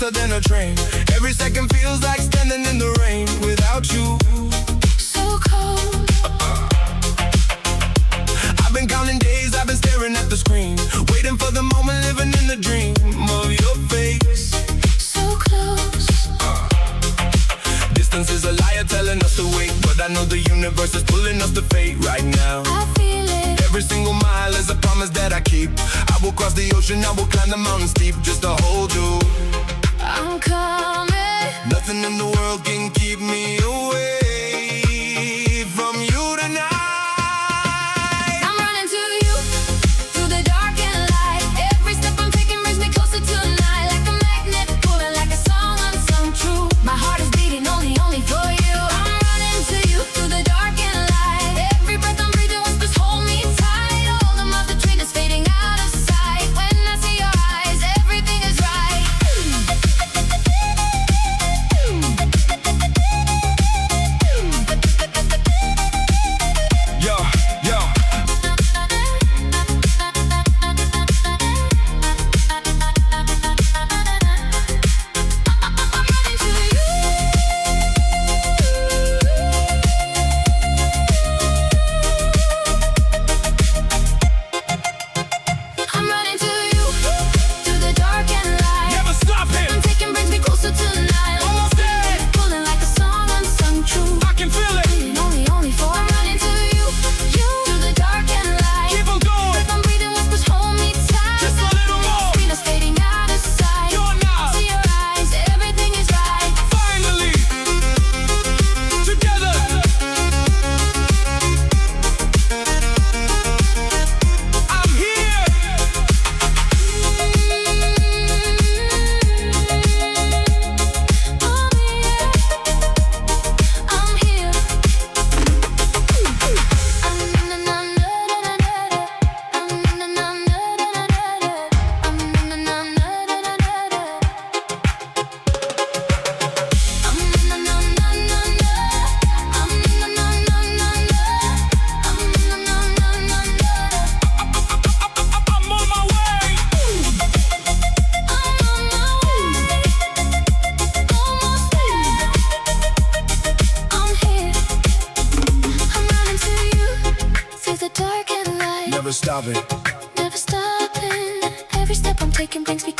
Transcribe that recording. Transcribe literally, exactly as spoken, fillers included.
faster than a train. Every second feels like standing in the rain without you. So cold. I've been counting days, I've been staring at the screen, waiting for the moment, living in the dream of your face. So close. Distance is a liar telling us to wait, but I know the universe is pulling us to fate right now. I feel it. Every single mile is a promise that I keep. I will cross the ocean, I will climb the mountain steep just to hold you. I'm coming. Nothing in the world can keep me away from you tonight. I'm running to you, through the dark and light. Every step I'm taking brings me closer tonight. Like a magnet pulling, like a song unsung true. My heart is beating only, only for you. I'm running to you, through the dark and light. Every breath I'm breathing whispers hold me tight. All the moth the train is fading out of sight. When I see your eyes, everything is right. Yo, yo. I'm running to you, through the dark and light. Never stop I'm it. taking brings me closer tonight. Almost there. Pulling like a song unsung true. I can feel it. Waiting only, only for I'm running to you, you through the dark and light. Keep on going. Breath I'm breathing whispers hold me tight. Just a little more. Screen is fading out of sight. You're now. See your eyes, everything is right. Finally, together. I'm here. I'm here. I'm on my way. Almost there. I'm here. I'm running to you through the dark and light. Never stop it. Never stopping. Every step I'm taking brings me